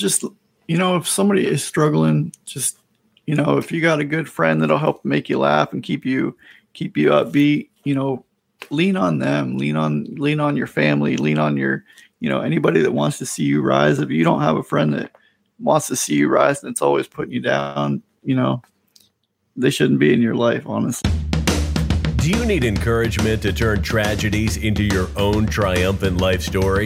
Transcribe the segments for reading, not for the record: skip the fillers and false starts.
just, if somebody is struggling, just, if you got a good friend that'll help make you laugh and keep you upbeat, lean on them, lean on your family, lean on your, anybody that wants to see you rise. If you don't have a friend that wants to see you rise and it's always putting you down, they shouldn't be in your life, honestly. Do you need encouragement to turn tragedies into your own triumphant life story?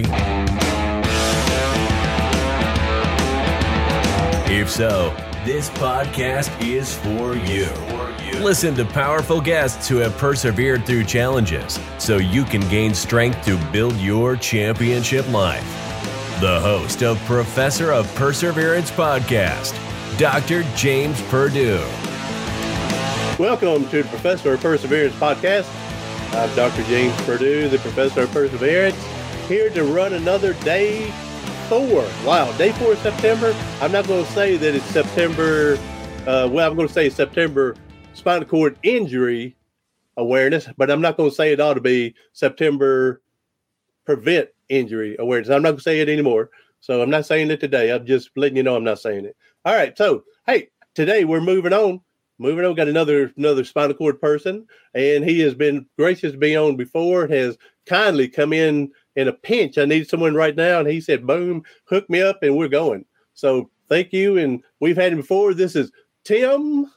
If so, this podcast is for you. Listen to powerful guests who have persevered through challenges so you can gain strength to build your championship life. The host of Professor of Perseverance podcast, Dr. James Purdue. Welcome to the Professor of Perseverance podcast. I'm Dr. James Purdue, the Professor of Perseverance, here to run another day 4. Wow, day 4 of September. I'm not going to say that it's September. I'm going to say September spinal cord injury awareness, but I'm not going to say it ought to be September prevent injury awareness. I'm not going to say it anymore. So I'm not saying it today. I'm just letting you know I'm not saying it. All right. So, hey, today we're moving on. We got another spinal cord person, and he has been gracious to be on before, has kindly come in a pinch. I need someone right now, and he said, boom, hook me up, and we're going. So thank you, and we've had him before. This is Tim.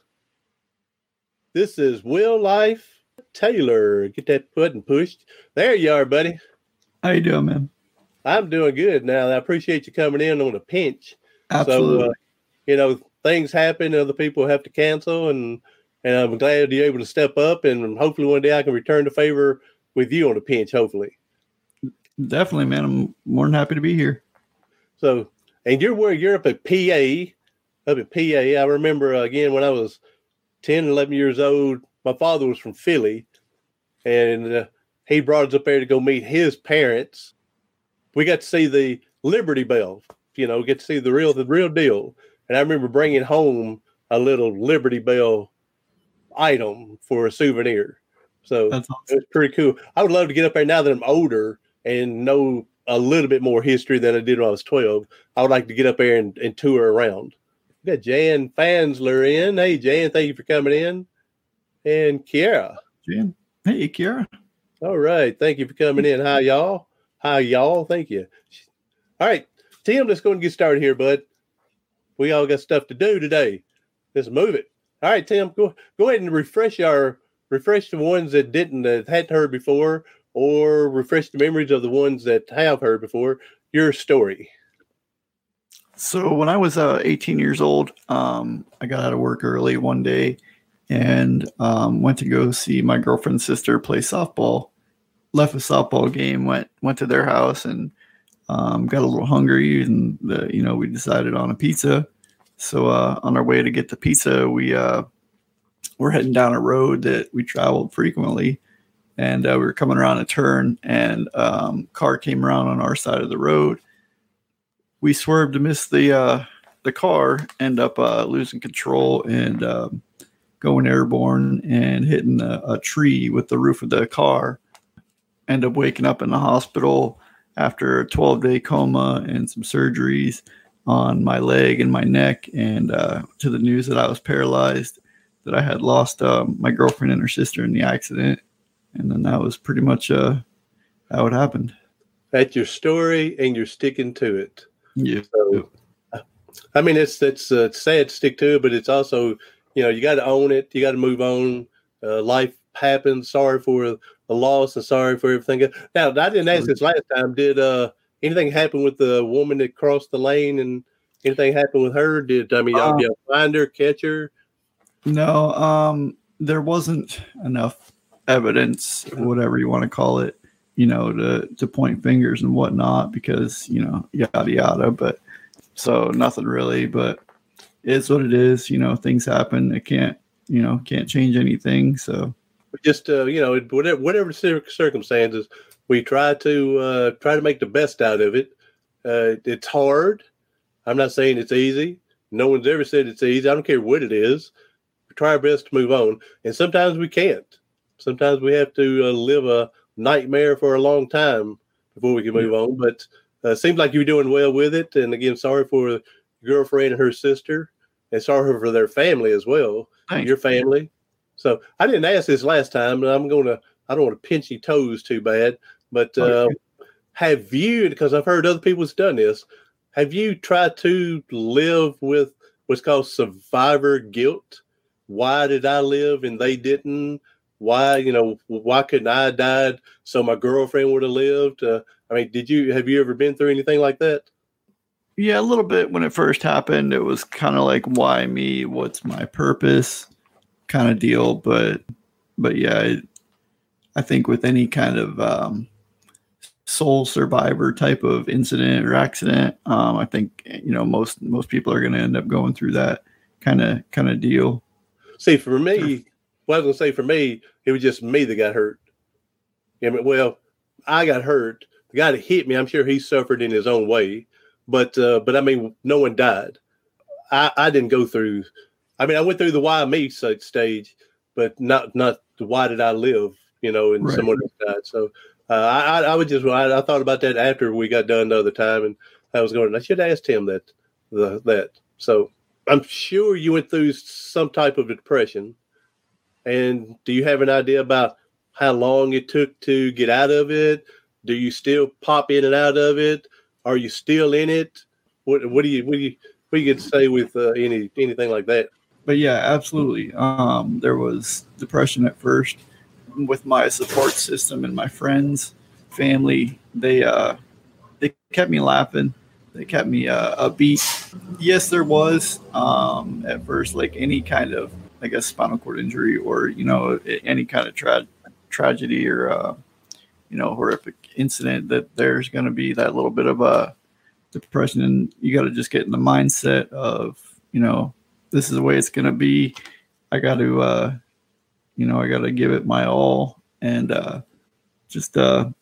This is Will Life Taylor. Get that button pushed. There you are, buddy. How you doing, man? I'm doing good now. I appreciate you coming in on a pinch. Absolutely. So, things happen, other people have to cancel, and I'm glad you're able to step up, and hopefully one day I can return the favor with you on a pinch, hopefully. Definitely, man. I'm more than happy to be here. So, and you're up at PA. I remember, again, when I was 10, 11 years old, my father was from Philly, and he brought us up there to go meet his parents. We got to see the Liberty Bell, get to see the real deal. And I remember bringing home a little Liberty Bell item for a souvenir. So that's awesome. It was pretty cool. I would love to get up there now that I'm older and know a little bit more history than I did when I was 12. I would like to get up there and tour around. We got Jan Fansler in. Hey, Jan, thank you for coming in. And Kiara. Jan. Hey, Kiara. All right. Thank you for coming in. Hi, y'all. Thank you. All right. Tim, let's go and get started here, bud. We all got stuff to do today. Let's move it. All right, Tim, go ahead and refresh the ones that hadn't heard before, or refresh the memories of the ones that have heard before, your story. So when I was 18 years old, I got out of work early one day and went to go see my girlfriend's sister play softball. Left a softball game, went to their house, and got a little hungry, and we decided on a pizza. So on our way to get the pizza, we're heading down a road that we traveled frequently, and we were coming around a turn, and car came around on our side of the road. We swerved to miss the car, end up losing control and going airborne and hitting a tree with the roof of the car. End up waking up in the hospital after a 12-day coma and some surgeries on my leg and my neck, and to the news that I was paralyzed, that I had lost my girlfriend and her sister in the accident. And then that was pretty much how it happened. That's your story, and you're sticking to it. Yeah. So, I mean, it's sad to stick to it, but it's also, you got to own it. You got to move on. Life happens. Sorry for the loss and sorry for everything. Now, I didn't ask this last time. Did anything happen with the woman that crossed the lane, and anything happen with her? Y'all find her, catch her? No, there wasn't enough evidence, whatever you want to call it, to point fingers and whatnot, because, yada, yada. But so nothing really, but it's what it is. Things happen. It can't change anything. So just, whatever circumstances, we try to make the best out of it. It's hard. I'm not saying it's easy. No one's ever said it's easy. I don't care what it is. We try our best to move on. And sometimes we can't. Sometimes we have to live a nightmare for a long time before we can move on. But Seems like you're doing well with it. And again, sorry for your girlfriend and her sister, and sorry for their family as well. Thanks. Your family. So I didn't ask this last time, and I don't want to pinch your toes too bad, but have you, because I've heard other people's done this, have you tried to live with what's called survivor guilt? Why did I live and they didn't? Why couldn't I have died so my girlfriend would have lived? Have you ever been through anything like that? Yeah, a little bit. When it first happened, it was kind of like, why me? What's my purpose? Kind of deal. But yeah, I think with any kind of sole survivor type of incident or accident, I think most people are going to end up going through that kind of deal. See, for me, it was just me that got hurt. I got hurt. The guy that hit me, I'm sure he suffered in his own way, but no one died. I didn't go through. I went through the why me stage, but not the why did I live? And right. Someone else died. So I thought about that after we got done the other time, and I should have asked him that. So I'm sure you went through some type of depression. And do you have an idea about how long it took to get out of it? Do you still pop in and out of it? Are you still in it? What do you get to say with anything like that? But yeah, absolutely. There was depression at first with my support system and my friends, family. They kept me laughing. They kept me upbeat. Yes, there was at first, like any kind of, I guess, spinal cord injury or, any kind of tragedy or, horrific incident, that there's going to be that little bit of a depression. And you got to just get in the mindset of, this is the way it's going to be. I got to, I got to give it my all and just,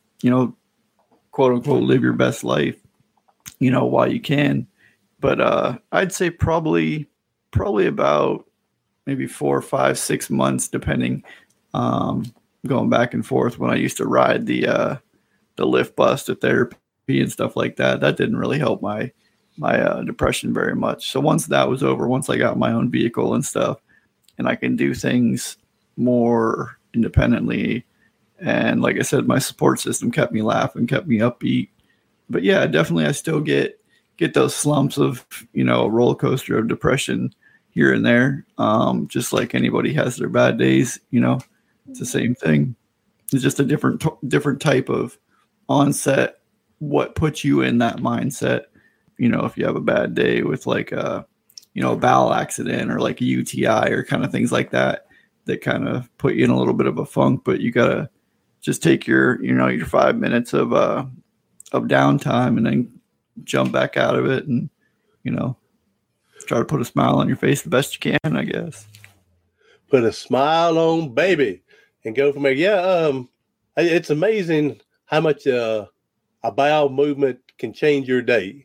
quote unquote, live your best life, while you can. But I'd say probably about maybe 4, 5, 6 months, depending, going back and forth when I used to ride the lift bus to therapy and stuff like that. That didn't really help my depression very much. So once that was over, once I got my own vehicle and stuff, and I can do things more independently, and like I said, my support system kept me laughing, kept me upbeat. But yeah, definitely I still get those slumps of, a roller coaster of depression here and there. Just like anybody has their bad days, it's the same thing. It's just a different type of onset. What puts you in that mindset? If you have a bad day with like a bowel accident or like a UTI or kind of things like that kind of put you in a little bit of a funk, but you gotta just take your 5 minutes of downtime and then jump back out of it and, try to put a smile on your face the best you can, I guess. Put a smile on, baby, and go from there. Yeah, it's amazing how much a bowel movement can change your day.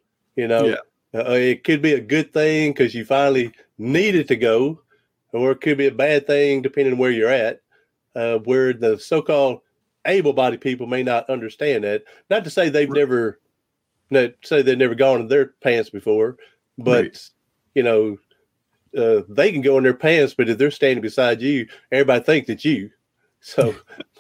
It could be a good thing because you finally needed to go, or it could be a bad thing depending on where you're at, where the so-called able-bodied people may not understand that. Not to say they've never gone in their pants before, but right. They can go in their pants, but if they're standing beside you, everybody thinks it's you. So,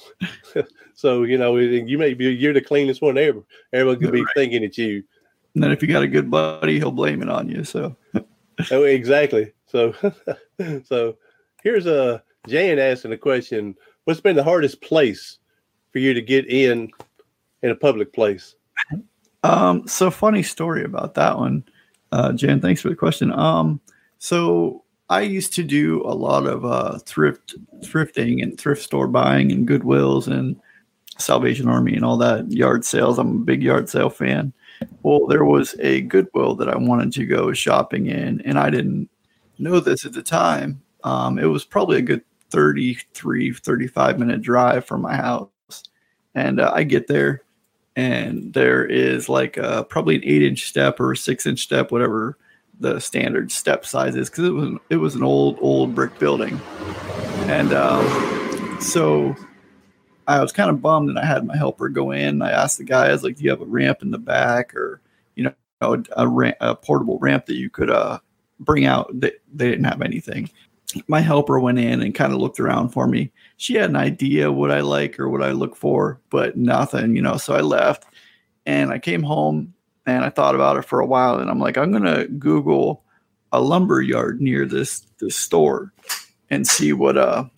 you're the cleanest one ever. Everybody could be thinking it's you. And then if you got a good buddy, he'll blame it on you. So, oh, exactly. So here's Jan asking a question: what's been the hardest place for you to get in a public place? So funny story about that one. Jan, thanks for the question. So I used to do a lot of thrifting and thrift store buying and Goodwills and Salvation Army and all that, yard sales. I'm a big yard sale fan. Well, there was a Goodwill that I wanted to go shopping in, and I didn't know this at the time. It was probably a good 35 minute drive from my house. And I get there, and there is like probably an 8-inch step or a 6-inch step, whatever the standard step size is, because it was an old brick building. And so I was kind of bummed, and I had my helper go in. I asked the guy, I was like, "Do you have a ramp in the back, or a portable ramp that you could bring out?" They didn't have anything. My helper went in and kind of looked around for me. She had an idea what I like or what I look for, but nothing, So I left, and I came home, and I thought about it for a while, and I'm like, I'm gonna Google a lumber yard near this store and see what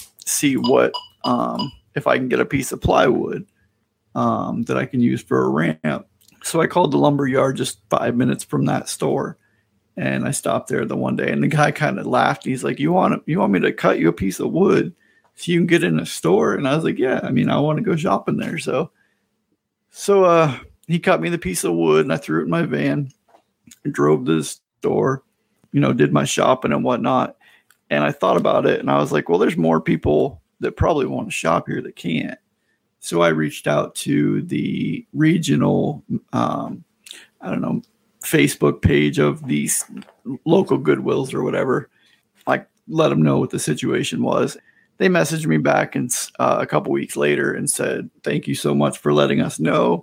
if I can get a piece of plywood that I can use for a ramp. So I called the lumber yard just 5 minutes from that store, and I stopped there the one day, and the guy kind of laughed. He's like, you want me to cut you a piece of wood so you can get in a store? And I was like, yeah, I mean, I want to go shopping there. So he cut me the piece of wood, and I threw it in my van and drove to the store, did my shopping and whatnot. And I thought about it, and I was like, well, there's more people that probably want to shop here that can't. So I reached out to the regional, Facebook page of these local Goodwills or whatever. I let them know what the situation was. They messaged me back a couple weeks later and said, thank you so much for letting us know.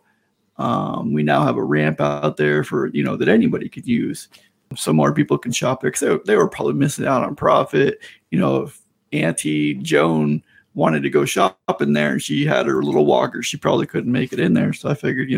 We now have a ramp out there for, that anybody could use. So more people can shop there, because they were probably missing out on profit. If Auntie Joan wanted to go shopping there and she had her little walker, she probably couldn't make it in there. So I figured,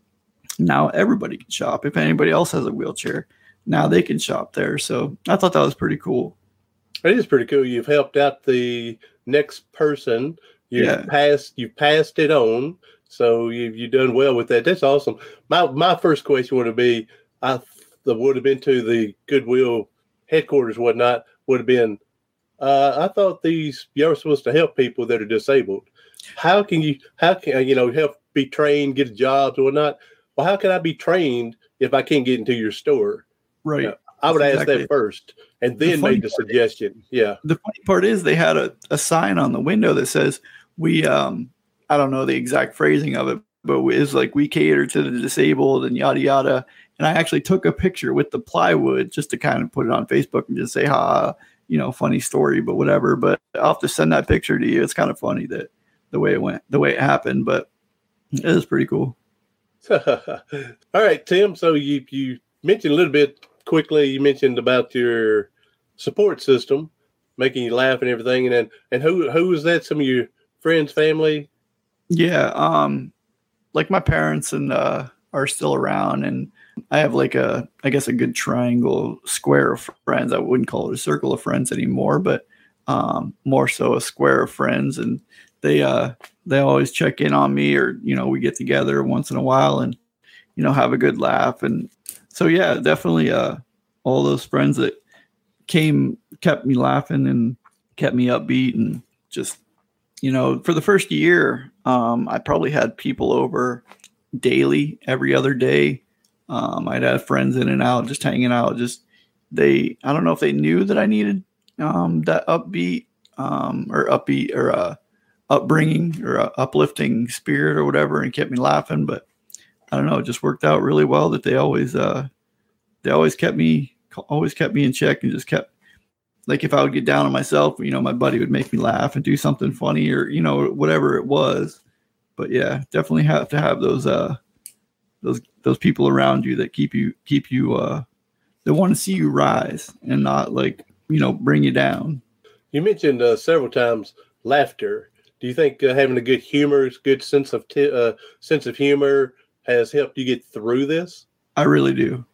now everybody can shop. If anybody else has a wheelchair, now they can shop there. So I thought that was pretty cool. It is pretty cool. You've helped out the next person. You've passed it on. So you've done well with that. That's awesome. My first question would be, would have been to the Goodwill headquarters, whatnot, would have been, I thought you're supposed to help people that are disabled. How can help be trained, get jobs or whatnot? Well, how can I be trained if I can't get into your store? Right. I would ask that first and then make the suggestion. Yeah. The funny part is they had a sign on the window that says, we, I don't know the exact phrasing of it, but it's like, we cater to the disabled and yada, yada. And I actually took a picture with the plywood just to kind of put it on Facebook and just say, funny story, but whatever. But I'll have to send that picture to you. It's kind of funny that the way it happened, but it was pretty cool. All right, Tim. So you mentioned a little bit quickly, you mentioned about your support system, making you laugh and everything. And who was that? Some of your friends, family? Yeah. Like my parents are still around, and I have a good triangle square of friends. I wouldn't call it a circle of friends anymore, but more so a square of friends. And they always check in on me, or, we get together once in a while and, have a good laugh. And so, yeah, definitely all those friends that kept me laughing and kept me upbeat. And just, for the first year, I probably had people over daily, every other day. I'd have friends in and out, just hanging out. I don't know if they knew that I needed that upbeat or upbringing or uplifting spirit or whatever, and kept me laughing. But I don't know, it just worked out really well that they always kept me in check, and just kept, like, if I would get down on myself, my buddy would make me laugh and do something funny, or, whatever it was. But yeah, definitely have to have those people around you that keep you that want to see you rise and not bring you down. You mentioned several times laughter. Do you think having a good sense of humor has helped you get through this? I really do.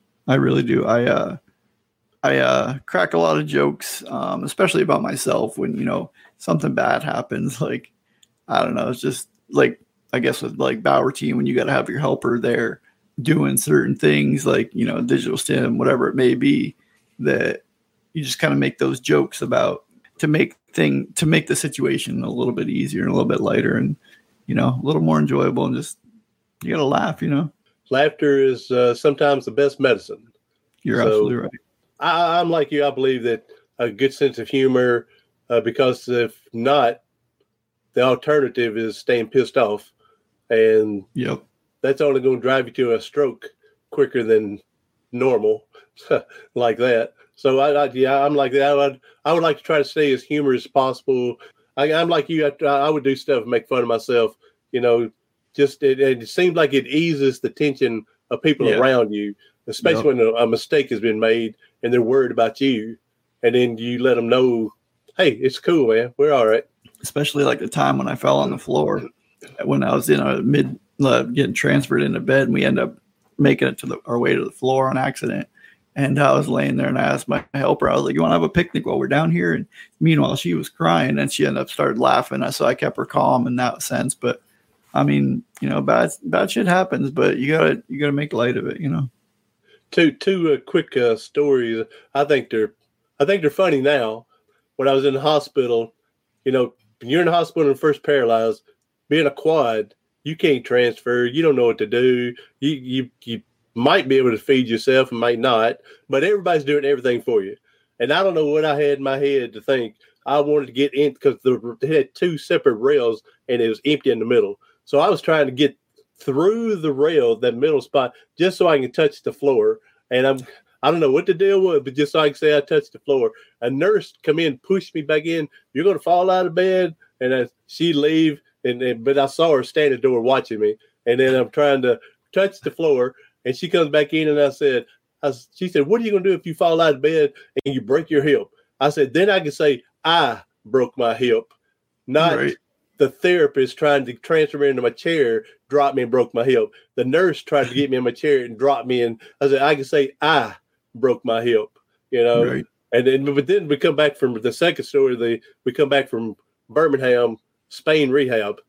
I crack a lot of jokes, especially about myself when, something bad happens. Like, I don't know, it's just like, I guess with Bauer team, when you got to have your helper there doing certain things, digital stim, whatever it may be, that you just kind of make those jokes about to make the situation a little bit easier and a little bit lighter and, a little more enjoyable, and just, you got to laugh, Laughter is sometimes the best medicine. You're absolutely right. I'm like you. I believe that a good sense of humor, because if not, the alternative is staying pissed off. And yep, that's only going to drive you to a stroke quicker than normal, like that. So I'm like that. I would like to try to stay as humorous as possible. I'm like you. I would do stuff and make fun of myself just it seems like it eases the tension of people around you, especially when a mistake has been made and they're worried about you. And then you let them know, hey, it's cool, man. We're all right. Especially like the time when I fell on the floor when I was in a getting transferred into bed, and we end up making it to our way to the floor on accident. And I was laying there and I asked my helper, I was like, you want to have a picnic while we're down here? And meanwhile, she was crying and she ended up started laughing. So I kept her calm in that sense. But I mean, bad shit happens, but you gotta make light of it, Two quick stories. I think they're funny now. When I was in the hospital, when you're in the hospital and first paralyzed, being a quad, you can't transfer. You don't know what to do. You might be able to feed yourself and might not, but everybody's doing everything for you. And I don't know what I had in my head to think. I wanted to get in because they had two separate rails and it was empty in the middle. So I was trying to get through the rail, that middle spot, just so I can touch the floor. And I don't know what the deal was, but just so I can say I touched the floor. A nurse come in, pushed me back in. You're going to fall out of bed. And she leave. But I saw her stand at the door watching me. And then I'm trying to touch the floor. And she comes back in and she said, what are you going to do if you fall out of bed and you break your hip? I said, then I can say, I broke my hip, not right. The therapist trying to transfer me into my chair, dropped me and broke my hip. The nurse tried to get me in my chair and dropped me in. I said, I can say, I broke my hip, Right. But then we come back from the second story. We come back from Birmingham, Spain rehab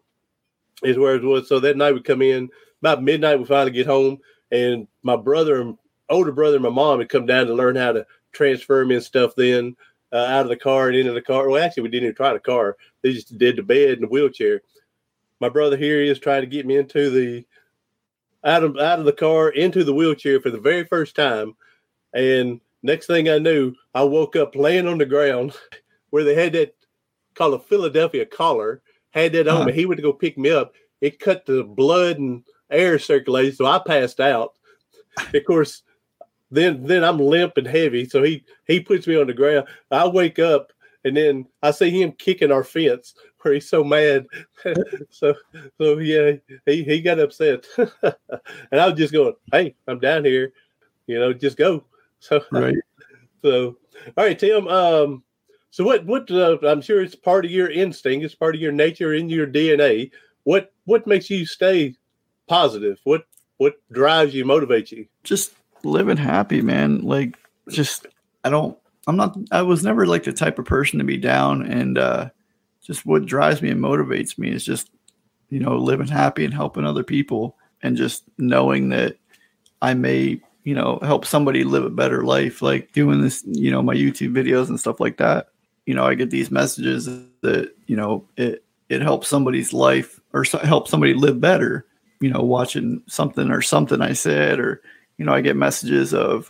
is where it was. So that night we come in about midnight. We finally get home, and my older brother, and my mom had come down to learn how to transfer me and stuff. Then out of the car and into the car. Well, actually, we didn't even try the car. They just did the bed and the wheelchair. My brother here is trying to get me into out of the car into the wheelchair for the very first time. And next thing I knew, I woke up laying on the ground where they had that called a Philadelphia collar, had that on me. He went to go pick me up. It cut the blood and air circulation, so I passed out. Of course, then I'm limp and heavy, so he puts me on the ground. I wake up, and then I see him kicking our fence where he's so mad. so yeah, he got upset. And I was just going, hey, I'm down here, just go. So, right. So, all right, Tim. So what? I'm sure it's part of your instinct. It's part of your nature, in your DNA. What makes you stay positive? What drives you, motivates you? Just living happy, man. Like, I was never like the type of person to be down, and just what drives me and motivates me is just, living happy and helping other people, and just knowing that I may, help somebody live a better life, like doing this, my YouTube videos and stuff like that. I get these messages that, it helps somebody's life or help somebody live better, watching something I said, or, I get messages of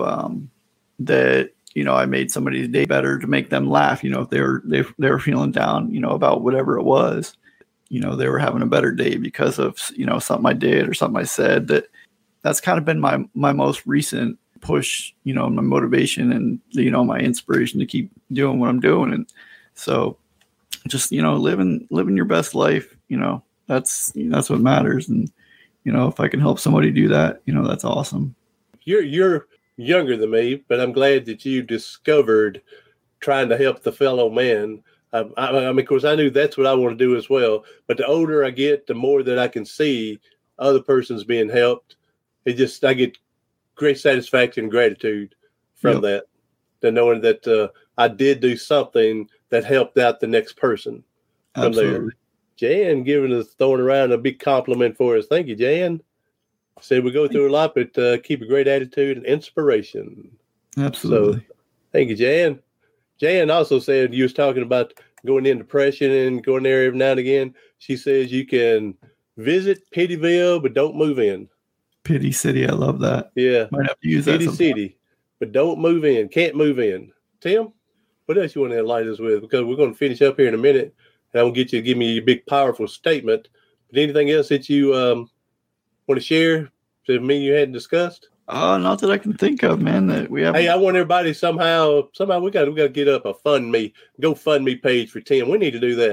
that, I made somebody's day better to make them laugh, if they were feeling down, about whatever it was, they were having a better day because of, something I did or something I said. That's kind of been my most recent push, my motivation and, my inspiration to keep doing what I'm doing. And so just, living your best life, that's what matters. And, if I can help somebody do that, that's awesome. You're younger than me, but I'm glad that you discovered trying to help the fellow man. I mean, of course, I knew that's what I want to do as well. But the older I get, the more that I can see other persons being helped. I get great satisfaction and gratitude from that, to knowing that I did do something that helped out the next person. Absolutely. Jan throwing around a big compliment for us. Thank you, Jan. Said we go through a lot, but keep a great attitude and inspiration. Absolutely. So, thank you, Jan. Jan also said you was talking about going in depression and going there every now and again. She says you can visit Pittyville, but don't move in. Pity City, I love that. Yeah. Might have to use Pity that City, but don't move in. Can't move in. Tim, what else you want to enlighten us with? Because we're going to finish up here in a minute, and I'm going to get you to give me your big, powerful statement. But anything else that you want to share to me you hadn't discussed? Not that I can think of, man. That we have. Hey, I want everybody somehow we got to get up a GoFundMe page for Tim. We need to do that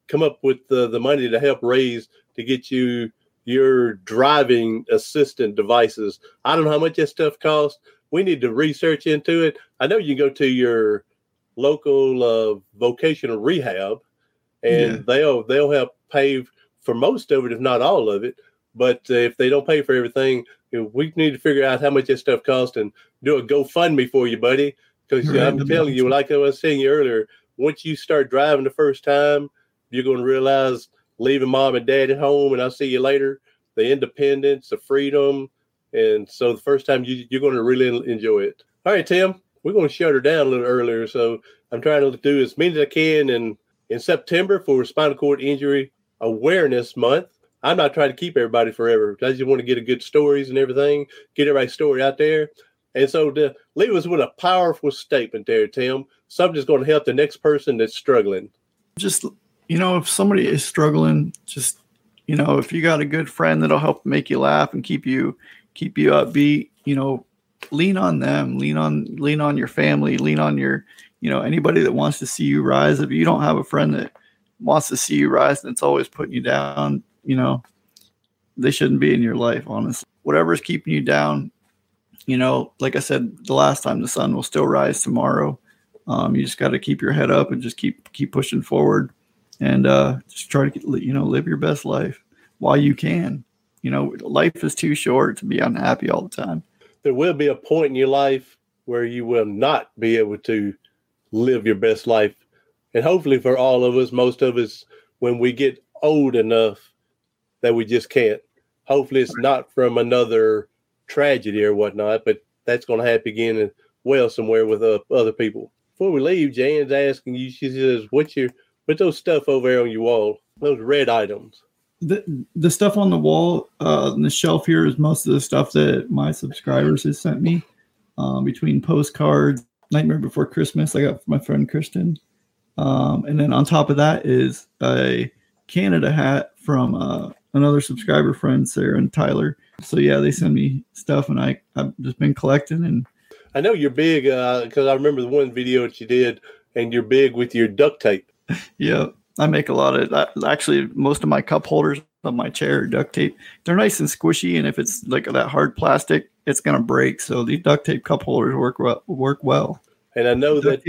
come up with the money to help raise to get you your driving assistant devices. I don't know how much that stuff costs. We need to research into it. I know you can go to your local vocational rehab, and they'll help pay for most of it, if not all of it. But if they don't pay for everything, we need to figure out how much that stuff costs and do a GoFundMe for you, buddy. Because I'm telling you, like I was saying you earlier, once you start driving the first time, you're going to realize leaving mom and dad at home and I'll see you later, the independence, the freedom. And so the first time you're going to really enjoy it. All right, Tim, we're going to shut her down a little earlier. So I'm trying to do as many as I can in September for Spinal Cord Injury Awareness Month. I'm not trying to keep everybody forever. I just want to get a good stories and everything, get everybody's story out there. And so to leave us with a powerful statement there, Tim, something that's going to help the next person that's struggling. Just, if somebody is struggling, just, if you got a good friend that'll help make you laugh and keep you upbeat, lean on them, lean on your family, lean on your, anybody that wants to see you rise. If you don't have a friend that wants to see you rise and it's always putting you down, they shouldn't be in your life, honestly. Whatever's keeping you down, like I said, the last time, the sun will still rise tomorrow. You just got to keep your head up and just keep pushing forward and just try to, live your best life while you can. Life is too short to be unhappy all the time. There will be a point in your life where you will not be able to live your best life. And hopefully for all of us, most of us, when we get old enough that we just can't. Hopefully it's not from another tragedy or whatnot, but that's going to happen again and well somewhere with other people. Before we leave, Jan's asking you, she says, what's those stuff over there on your wall? Those red items. The stuff on the wall, on the shelf here is most of the stuff that my subscribers have sent me, between postcards, Nightmare Before Christmas I got from my friend Kristen. And then on top of that is a Canada hat from another subscriber friend, Sarah and Tyler. So yeah, they send me stuff and I've just been collecting. And I know you're big because I remember the one video that you did and you're big with your duct tape. Yeah, I make a lot of that. Actually, most of my cup holders on my chair are duct tape. They're nice and squishy, and if it's like that hard plastic, it's going to break. So these duct tape cup holders work well. And I know that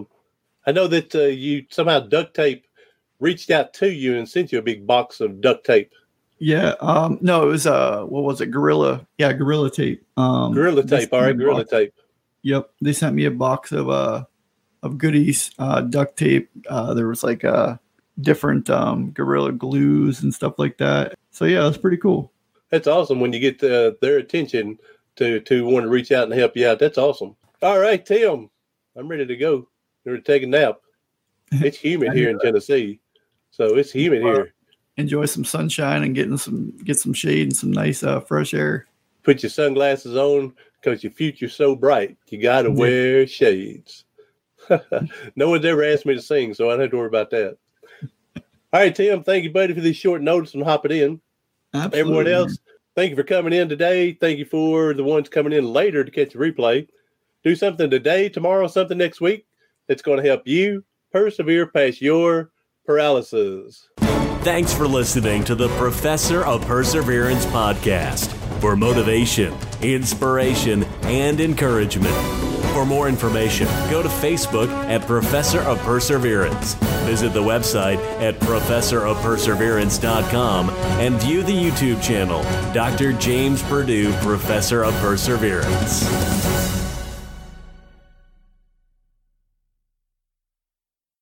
you somehow duct tape reached out to you and sent you a big box of duct tape. Yeah. No, it was what was it? Gorilla. Yeah, Gorilla tape. Gorilla tape. All right, Gorilla tape. Yep. They sent me a box of goodies, duct tape. There was like different Gorilla glues and stuff like that. So yeah, it's pretty cool. That's awesome when you get their attention to want to reach out and help you out. That's awesome. All right, Tim, I'm ready to go. We're to take a nap. It's humid here in Tennessee, so it's humid here. Enjoy some sunshine and get some shade and some nice fresh air. Put your sunglasses on because your future's so bright. You got to wear shades. No one's ever asked me to sing, so I don't have to worry about that. All right, Tim, thank you, buddy, for this short notice and hopping in. Absolutely. Everyone else, thank you for coming in today. Thank you for the ones coming in later to catch the replay. Do something today, tomorrow, something next week that's going to help you persevere past your paralysis. Thanks for listening to the Professor of Perseverance podcast for motivation, inspiration, and encouragement. For more information, go to Facebook at Professor of Perseverance. Visit the website at professorofperseverance.com and view the YouTube channel, Dr. James Purdue, Professor of Perseverance.